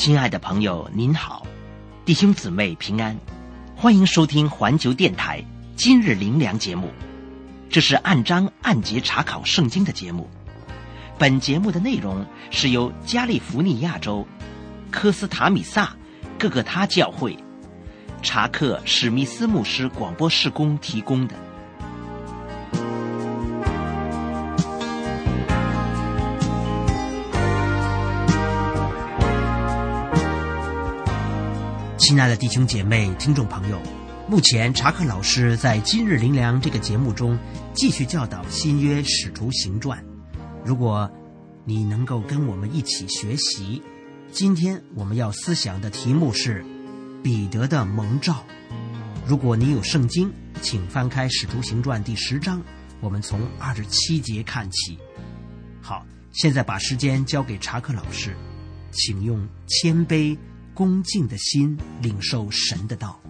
亲爱的朋友您好，弟兄姊妹平安，欢迎收听环球电台今日灵粮节目。这是按章按节查考圣经的节目。本节目的内容是由加利福尼亚州科斯塔米萨各个他教会查克史密斯牧师广播事工提供的。亲爱的弟兄姐妹、听众朋友，目前查克老师在今日灵粮这个节目中继续教导新约使徒行传。如果你能够跟我们一起学习，今天我们要思想的题目是彼得的蒙召。如果你有圣经，请翻开使徒行传第10章，我们从27节看起。好，现在把时间交给查克老师，请用谦卑恭敬的心领受神的道。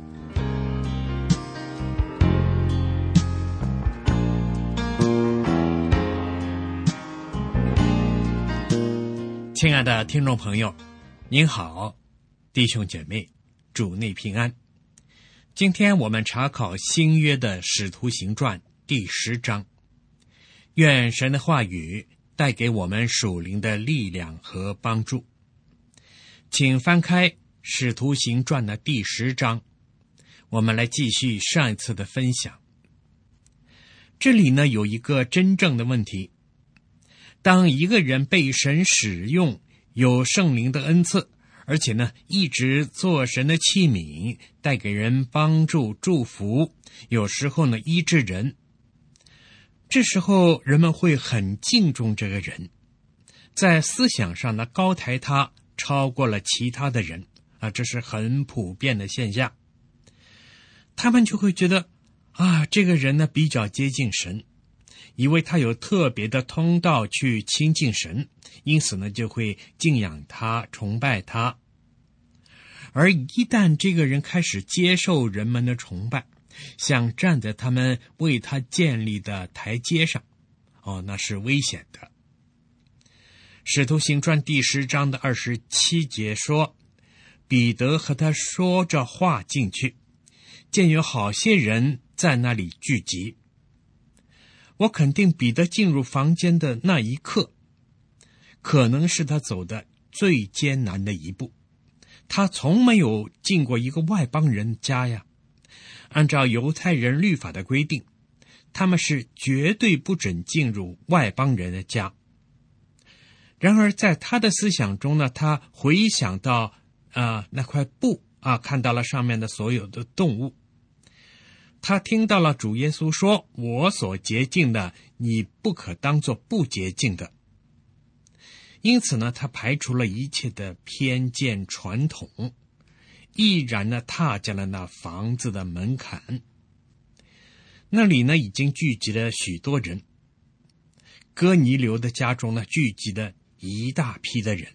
亲爱的听众朋友，您好，弟兄姐妹，主内平安。今天我们查考新约的使徒行传第10章，愿神的话语带给我们属灵的力量和帮助。请翻开使徒行传的第10章，我们来继续上一次的分享。这里呢，有一个真正的问题。当一个人被神使用，有圣灵的恩赐，而且呢，一直做神的器皿，带给人帮助、祝福，有时候呢，医治人。这时候人们会很敬重这个人，在思想上呢，高抬他，超过了其他的人啊，这是很普遍的现象。他们就会觉得这个人呢比较接近神，以为他有特别的通道去亲近神，因此呢就会敬仰他、崇拜他。而一旦这个人开始接受人们的崇拜，想站在他们为他建立的台阶上，那是危险的。使徒行传第10章的27节说，彼得和他说着话进去，见有好些人在那里聚集。我肯定彼得进入房间的那一刻，可能是他走的最艰难的一步。他从没有进过一个外邦人家呀。按照犹太人律法的规定，他们是绝对不准进入外邦人的家。然而在他的思想中呢，他回想到那块布看到了上面的所有的动物。他听到了主耶稣说，我所洁净的，你不可当作不洁净的。因此呢，他排除了一切的偏见传统，毅然呢踏进了那房子的门槛。那里呢已经聚集了许多人，哥尼流的家中呢聚集了一大批的人。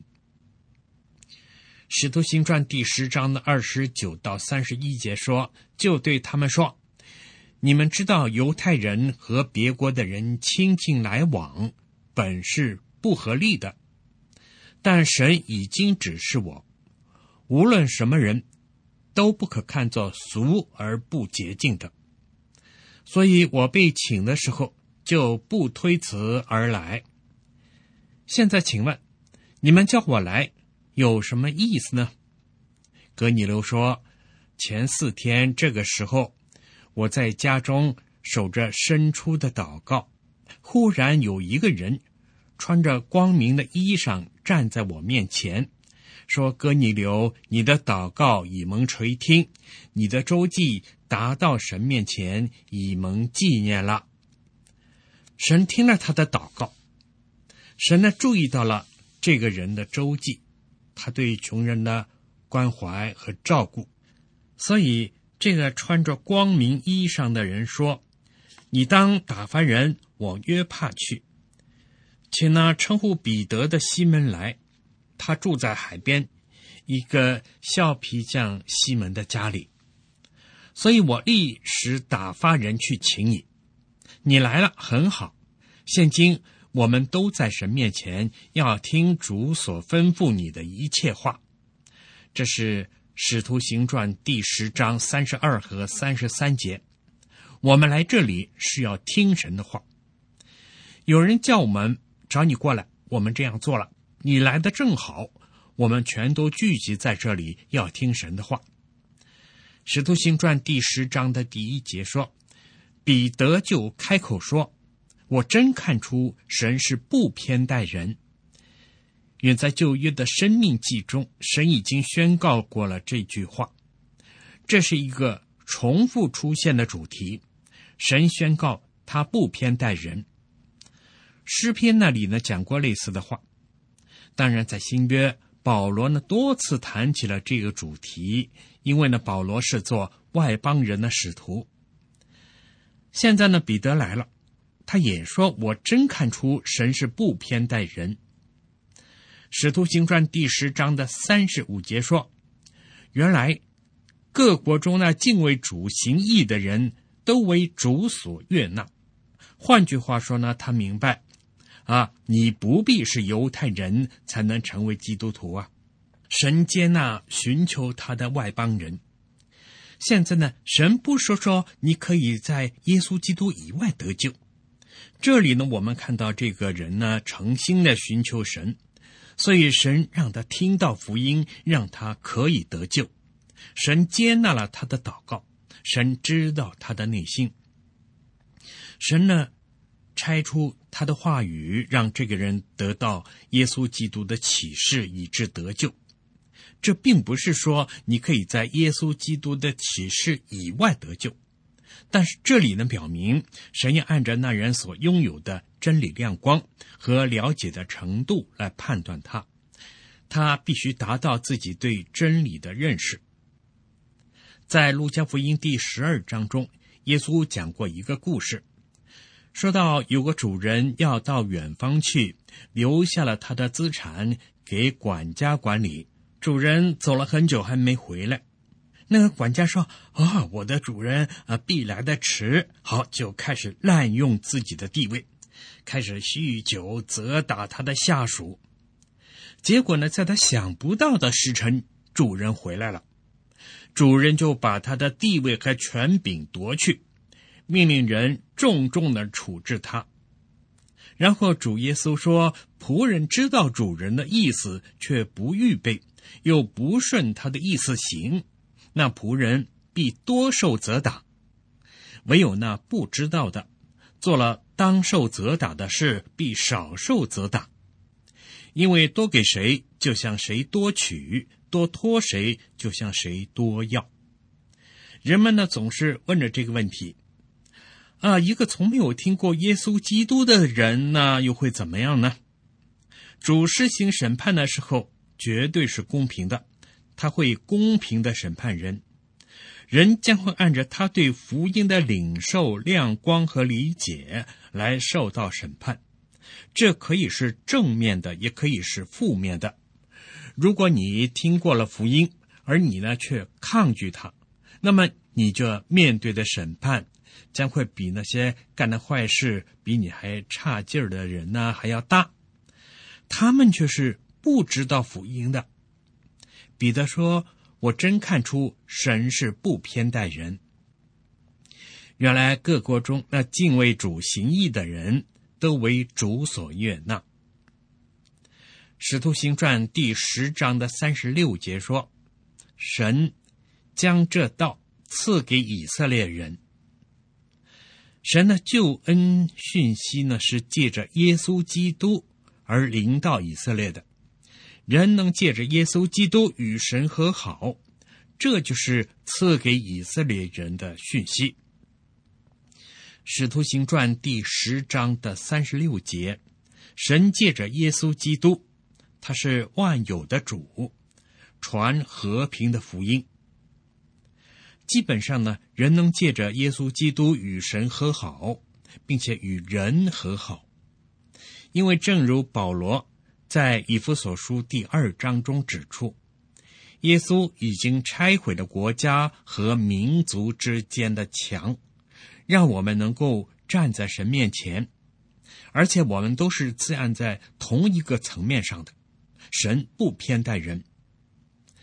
使徒行传第10章的29到31节说，就对他们说，你们知道犹太人和别国的人亲近来往，本是不合理的，但神已经指示我，无论什么人都不可看作俗而不洁净的。所以我被请的时候就不推辞而来。现在请问，你们叫我来有什么意思呢？哥尼流说，前4天这个时候，我在家中守着伸出的祷告，忽然有一个人穿着光明的衣裳站在我面前，说，哥尼流，你的祷告已蒙垂听，你的周记达到神面前，已蒙纪念了。神听了他的祷告，神呢注意到了这个人的周记，他对穷人的关怀和照顾，所以这个穿着光明衣裳的人说，你当打发人往约帕去，请那称呼彼得的西门来，他住在海边一个削皮匠西门的家里。所以我立时打发人去请你，你来了很好。现今我们都在神面前，要听主所吩咐你的一切话。 这是使徒行传第10章32和33节。我们来这里是要听神的话。有人叫我们找你过来，我们这样做了，你来的正好，我们全都聚集在这里要听神的话。使徒行传第10章的第1节说，彼得就开口说，我真看出神是不偏待人。远在旧约的生命记中，神已经宣告过了这句话，这是一个重复出现的主题。神宣告他不偏待人。诗篇那里呢讲过类似的话。当然在新约，保罗呢多次谈起了这个主题，因为呢保罗是做外邦人的使徒。现在呢彼得来了，他也说，我真看出神是不偏待人。使徒行传第10章的35节说，原来各国中那敬畏主行义的人都为主所悦纳。换句话说呢，他明白你不必是犹太人才能成为基督徒啊，神接纳寻求他的外邦人。现在呢，神不说你可以在耶稣基督以外得救。这里呢，我们看到这个人呢诚心的寻求神，所以神让他听到福音，让他可以得救。神接纳了他的祷告，神知道他的内心。神呢拆出他的话语，让这个人得到耶稣基督的启示，以致得救。这并不是说你可以在耶稣基督的启示以外得救，但是这里呢表明，神要按照那人所拥有的真理亮光和了解的程度来判断他，他必须达到自己对真理的认识。在路加福音第12章中，耶稣讲过一个故事，说到有个主人要到远方去，留下了他的资产给管家管理。主人走了很久还没回来，那个管家说，我的主人必来的迟。好，就开始滥用自己的地位，开始酗酒责打他的下属。结果呢，在他想不到的时辰，主人回来了，主人就把他的地位和权柄夺去，命令人重重的处置他。然后主耶稣说，仆人知道主人的意思，却不预备，又不顺他的意思行，那仆人必多受责打。唯有那不知道的，做了当受责打的事，必少受责打。因为多给谁，就向谁多取；多托谁，就向谁多要。人们呢总是问着这个问题，一个从没有听过耶稣基督的人呢，又会怎么样呢？主施行审判的时候，绝对是公平的，他会公平的审判人。人将会按照他对福音的领受、亮光和理解来受到审判。这可以是正面的，也可以是负面的。如果你听过了福音，而你呢却抗拒它，那么你就面对的审判将会比那些干的坏事比你还差劲儿的人呢还要大。他们却是不知道福音的。彼得说，我真看出神是不偏待人。原来各国中那敬畏主行义的人都为主所悦纳。使徒行传第10章的36节说，神将这道赐给以色列人。神的救恩讯息呢，是借着耶稣基督而临到以色列的。人能借着耶稣基督与神和好，这就是赐给以色列人的讯息。使徒行传第10章的36节，神借着耶稣基督，他是万有的主，传和平的福音。基本上呢，人能借着耶稣基督与神和好，并且与人和好。因为正如保罗在以弗所书第2章中指出，耶稣已经拆毁了国家和民族之间的墙，让我们能够站在神面前，而且我们都是站在同一个层面上的。神不偏待人。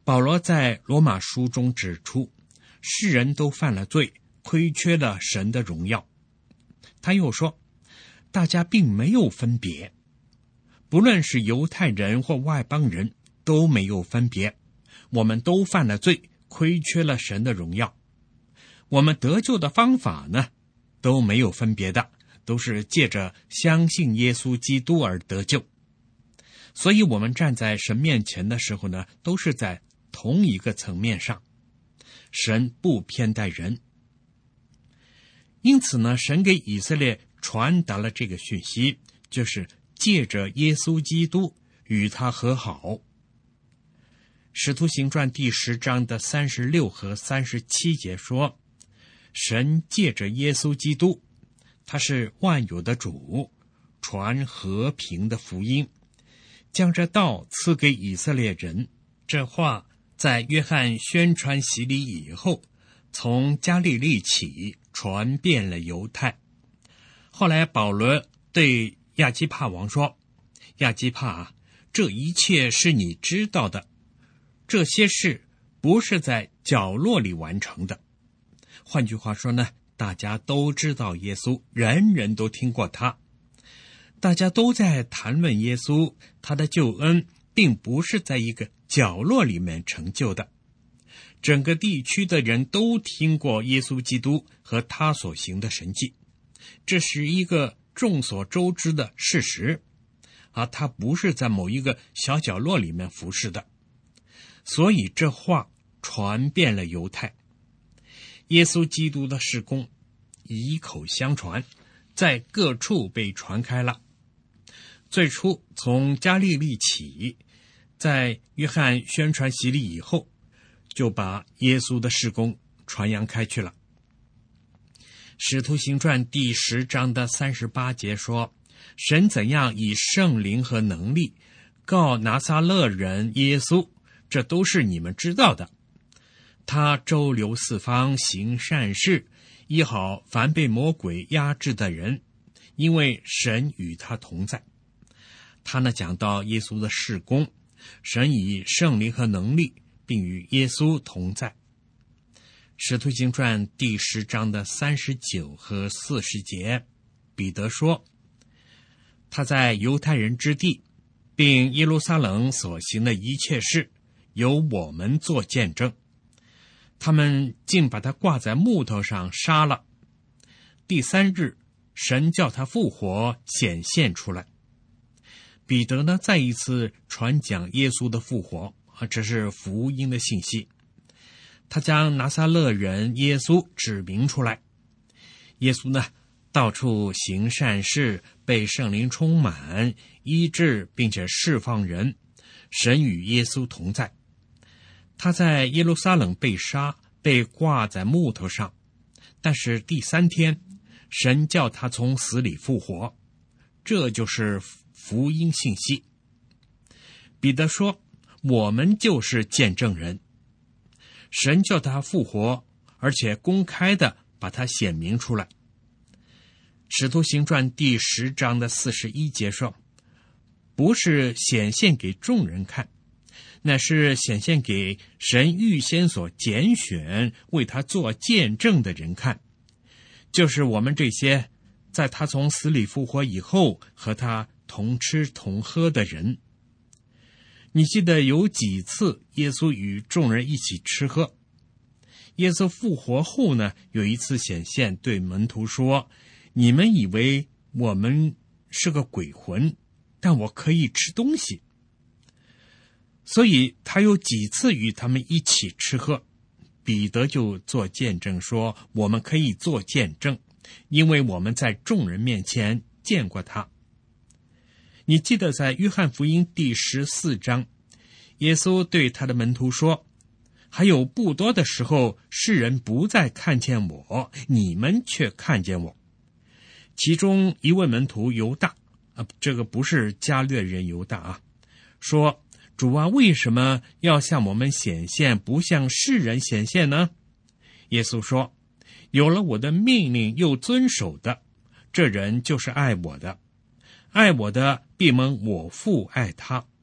保罗在罗马书中指出，世人都犯了罪，亏缺了神的荣耀。他又说，大家并没有分别，不论是犹太人或外邦人，都没有分别，我们都犯了罪，亏缺了神的荣耀。我们得救的方法呢，都没有分别的，都是借着相信耶稣基督而得救。所以我们站在神面前的时候呢，都是在同一个层面上，神不偏待人。因此呢，神给以色列传达了这个讯息，就是借着耶稣基督与他和好。使徒行传第10章的36和37节说，神借着耶稣基督，他是万有的主，传和平的福音，将这道赐给以色列人。这话在约翰宣传洗礼以后，从加利利起传遍了犹太。后来保罗对亚基帕王说，亚基帕，这一切是你知道的，这些事不是在角落里完成的。换句话说呢，大家都知道耶稣，人人都听过他，大家都在谈论耶稣，他的救恩并不是在一个角落里面成就的。整个地区的人都听过耶稣基督和他所行的神迹，这是一个众所周知的事实，他不是在某一个小角落里面服侍的。所以这话传遍了犹太，耶稣基督的事工以口相传，在各处被传开了。最初从加利利起，在约翰宣传洗礼以后，就把耶稣的事工传扬开去了。使徒行传第10章的38节说，神怎样以圣灵和能力告拿撒勒人耶稣，这都是你们知道的。他周流四方，行善事，医好凡被魔鬼压制的人，因为神与他同在。他呢讲到耶稣的事工，神以圣灵和能力并与耶稣同在。使徒行传第10章的39和40节，彼得说，他在犹太人之地并耶路撒冷所行的一切事，由我们做见证。他们竟把他挂在木头上杀了。第3日，神叫他复活，显现出来。彼得呢，再一次传讲耶稣的复活，这是福音的信息。他将拿撒勒人耶稣指明出来。耶稣呢，到处行善事，被圣灵充满，医治并且释放人，神与耶稣同在。他在耶路撒冷被杀，被挂在木头上，但是第3天，神叫他从死里复活，这就是福音信息。彼得说，我们就是见证人，神叫他复活，而且公开的把他显明出来。使徒行传第10章的41节说，不是显现给众人看，那是显现给神预先所拣选为他做见证的人看，就是我们这些在他从死里复活以后和他同吃同喝的人。你记得有几次耶稣与众人一起吃喝？耶稣复活后呢，有一次显现对门徒说，你们以为我们是个鬼魂，但我可以吃东西。所以他有几次与他们一起吃喝，彼得就做见证说，我们可以做见证，因为我们在众人面前见过他。你记得在约翰福音第14章，耶稣对他的门徒说，还有不多的时候，世人不再看见我，你们却看见我。其中一位门徒犹大，这个不是加略人犹大说，主啊，为什么要向我们显现，不向世人显现呢？耶稣说，有了我的命令又遵守的，这人就是爱我的，爱我的必蒙我父爱他，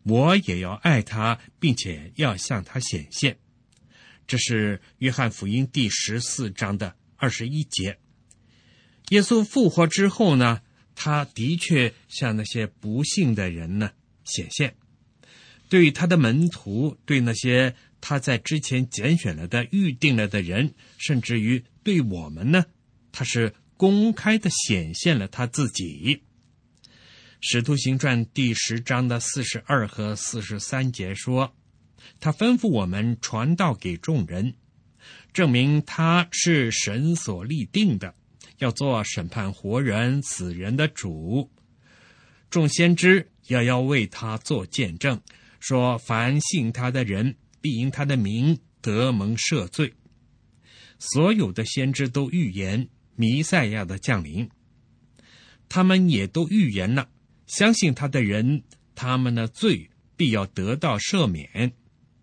我也要爱他，并且要向他显现。这是约翰福音第14章的21节。耶稣复活之后呢，他的确向那些不信的人呢显现，对他的门徒，对那些他在之前拣选了的、预定了的人，甚至于对我们呢，他是公开的显现了他自己。使徒行传第10章的42和43节说，他吩咐我们传道给众人，证明他是神所立定的，要做审判活人死人的主。众先知也要为他做见证，说凡信他的人必因他的名得蒙赦罪。所有的先知都预言弥赛亚的降临，他们也都预言了相信他的人，他们的罪必要得到赦免。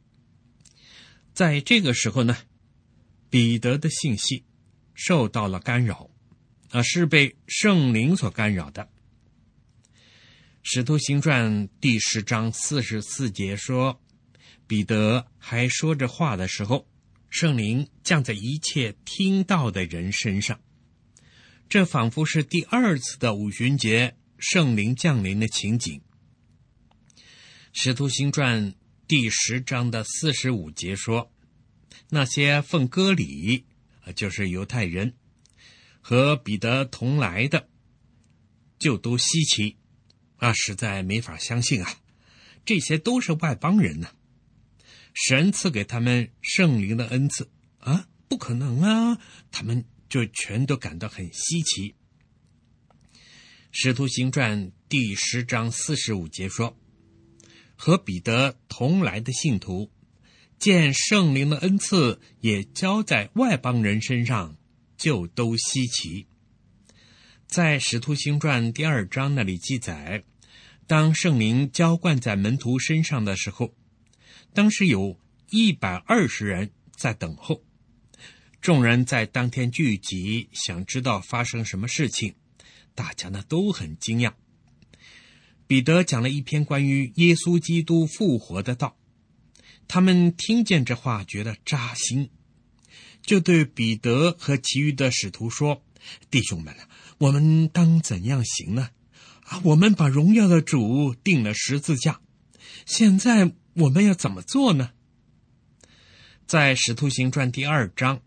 在这个时候呢，彼得的信息受到了干扰，是被圣灵所干扰的。使徒行传第10章44节说，彼得还说着话的时候，圣灵降在一切听到的人身上。这仿佛是第2次的五旬节圣灵降临的情景。使徒行传第10章的45节说，那些奉割礼，就是犹太人，和彼得同来的，就都稀奇，实在没法相信啊！这些都是外邦人呢，神赐给他们圣灵的恩赐不可能啊！他们就全都感到很稀奇。使徒行传第10章45节说，和彼得同来的信徒见圣灵的恩赐也交在外邦人身上，就都稀奇。在使徒行传第2章那里记载，当圣灵浇灌在门徒身上的时候，当时有120人在等候。众人在当天聚集，想知道发生什么事情，大家呢都很惊讶。彼得讲了一篇关于耶稣基督复活的道，他们听见这话觉得扎心，就对彼得和其余的使徒说，弟兄们，我们当怎样行呢？我们把荣耀的主钉了十字架，现在我们要怎么做呢？在使徒行传第2章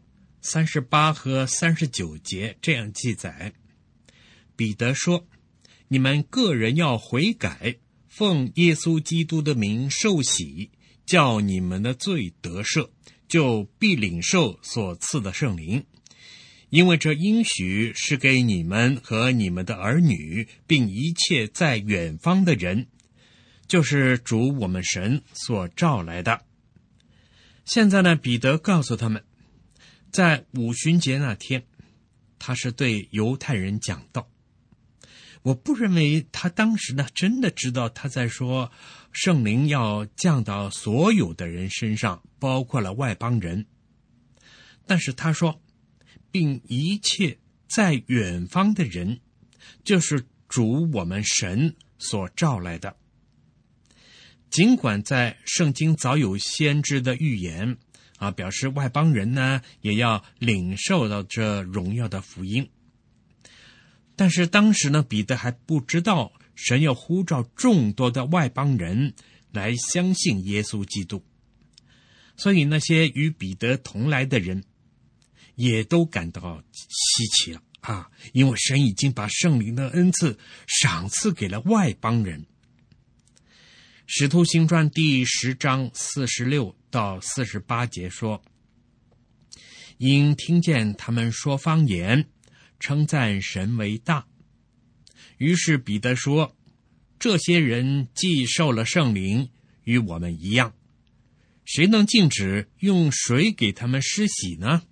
38和39节这样记载，彼得说，你们个人要悔改，奉耶稣基督的名受洗，叫你们的罪得赦，就必领受所赐的圣灵。因为这应许是给你们和你们的儿女，并一切在远方的人，就是主我们神所召来的。现在呢，彼得告诉他们，在五旬节那天，他是对犹太人讲道。我不认为他当时呢真的知道他在说圣灵要降到所有的人身上，包括了外邦人。但是他说，并一切在远方的人，就是主我们神所召来的。尽管在圣经早有先知的预言表示外邦人呢也要领受到这荣耀的福音，但是当时呢，彼得还不知道神要呼召众多的外邦人来相信耶稣基督，所以那些与彼得同来的人也都感到稀奇了因为神已经把圣灵的恩赐赏赐给了外邦人。使徒行传第10章46到48节说，因听见他们说方言，称赞神为大。于是彼得说，这些人既受了圣灵，与我们一样，谁能禁止用水给他们施洗呢？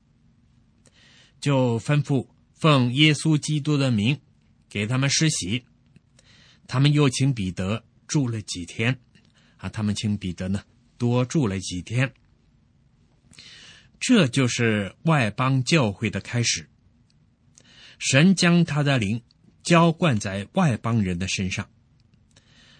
就吩咐奉耶稣基督的名给他们施洗。他们又请彼得住了几天他们请彼得呢多住了几天。这就是外邦教会的开始，神将他的灵浇灌在外邦人的身上。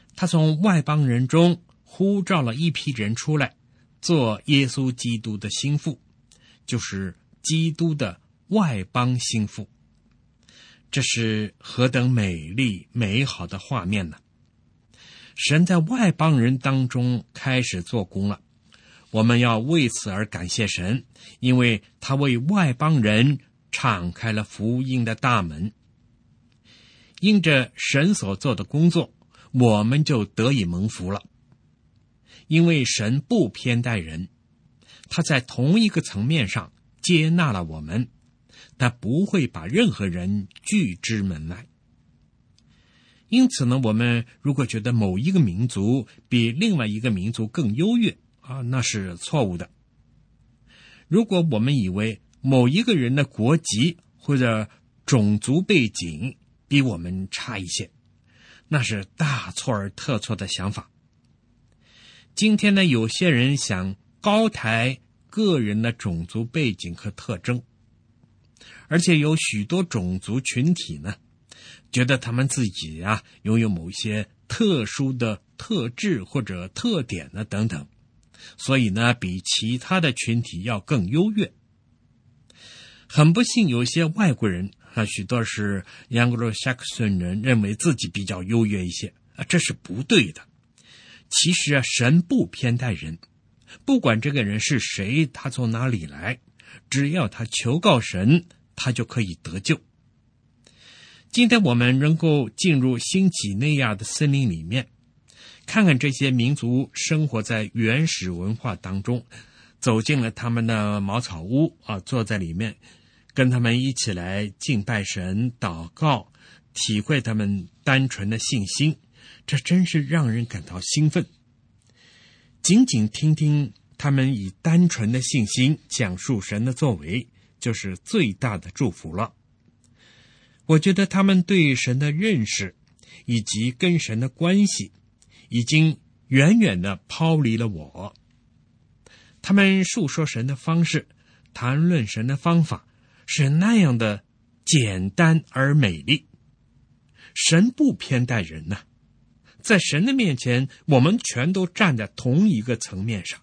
他从外邦人中呼召了一批人出来，做耶稣基督的心腹，就是基督的外邦心腹。这是何等美丽美好的画面呢！神在外邦人当中开始做工了，我们要为此而感谢神，因为他为外邦人敞开了福音的大门。因着神所做的工作，我们就得以蒙福了。因为神不偏待人，他在同一个层面上接纳了我们，他不会把任何人拒之门外。因此呢，我们如果觉得某一个民族比另外一个民族更优越那是错误的。如果我们以为某一个人的国籍或者种族背景比我们差一些，那是大错而特错的想法。今天呢，有些人想高抬个人的种族背景和特征，而且有许多种族群体呢，觉得他们自己拥有某些特殊的特质或者特点等等，所以呢，比其他的群体要更优越。很不幸，有些外国人许多是Anglo-Saxon人认为自己比较优越一些这是不对的。其实神不偏待人，不管这个人是谁，他从哪里来，只要他求告神，他就可以得救。今天我们能够进入新几内亚的森林里面，看看这些民族生活在原始文化当中，走进了他们的茅草屋坐在里面，跟他们一起来敬拜神、祷告，体会他们单纯的信心，这真是让人感到兴奋。仅仅听听他们以单纯的信心讲述神的作为，就是最大的祝福了。我觉得他们对神的认识以及跟神的关系已经远远地抛离了我。他们述说神的方式，谈论神的方法，是那样的简单而美丽。神不偏待人呐，在神的面前，我们全都站在同一个层面上。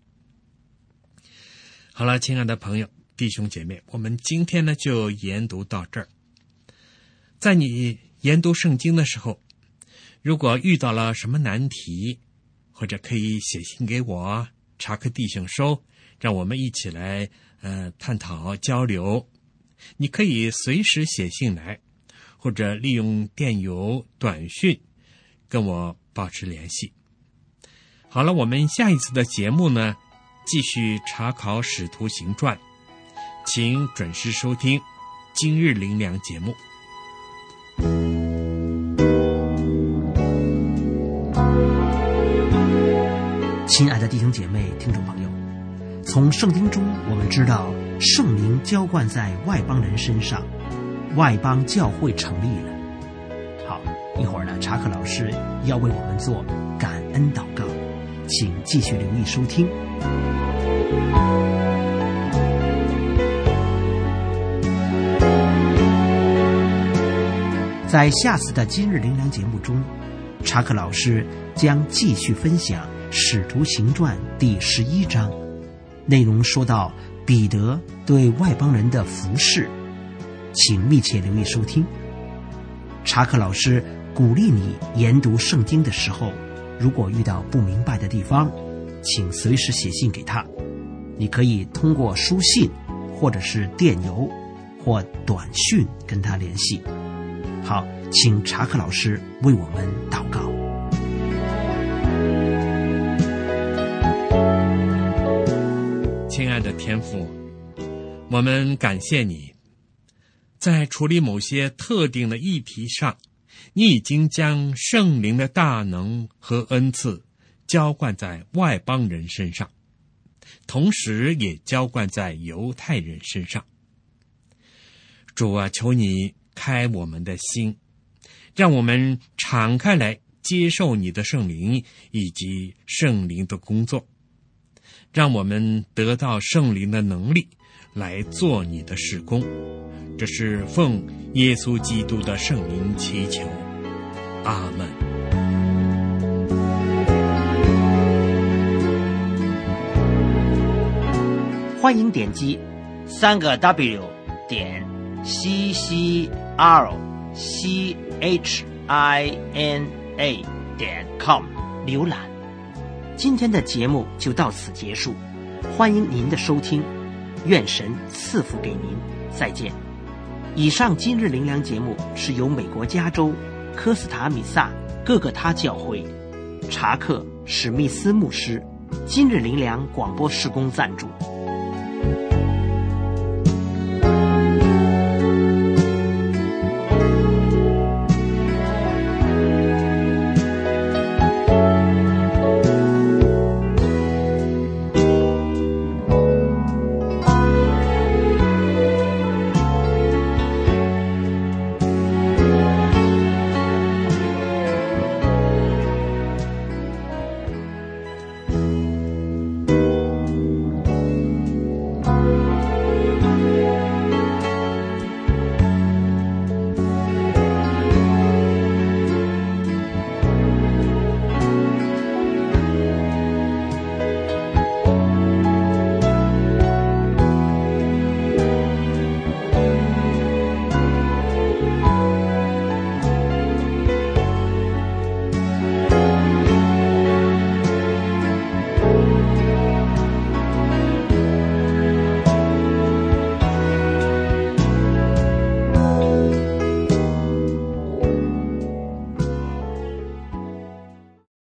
好了，亲爱的朋友、弟兄姐妹，我们今天呢就研读到这儿。在你研读圣经的时候，如果遇到了什么难题，或者可以写信给我，查克弟兄收，让我们一起来探讨交流。你可以随时写信来，或者利用电邮、短讯跟我保持联系。好了，我们下一次的节目呢，继续查考使徒行传，请准时收听今日灵粮节目。 亲爱的弟兄姐妹、听众朋友，从圣经中我们知道圣灵浇灌在外邦人身上，外邦教会成立了。好，一会儿呢，查克老师要为我们做感恩祷告，请继续留意收听。在下次的今日灵粮节目中，查克老师将继续分享使徒行传第11章，内容说到彼得对外邦人的服事，请密切留意收听。查克老师鼓励你研读圣经的时候，如果遇到不明白的地方，请随时写信给他。你可以通过书信或者是电邮或短讯跟他联系。好，请查克老师为我们祷告。 亲爱的天父，我们感谢你，在处理某些特定的议题上，你已经将圣灵的大能和恩赐浇灌在外邦人身上，同时也浇灌在犹太人身上。主啊，求你开我们的心，让我们敞开来接受你的圣灵以及圣灵的工作，让我们得到圣灵的能力来做你的事工。这是奉耶稣基督的圣名祈求，阿们。 欢迎点击3W点CCRCHINA.com 浏览。今天的节目就到此结束，欢迎您的收听，愿神赐福给您，再见。以上今日灵粮节目是由美国加州科斯塔米萨各个他教会查克史密斯牧师今日灵粮广播事工赞助。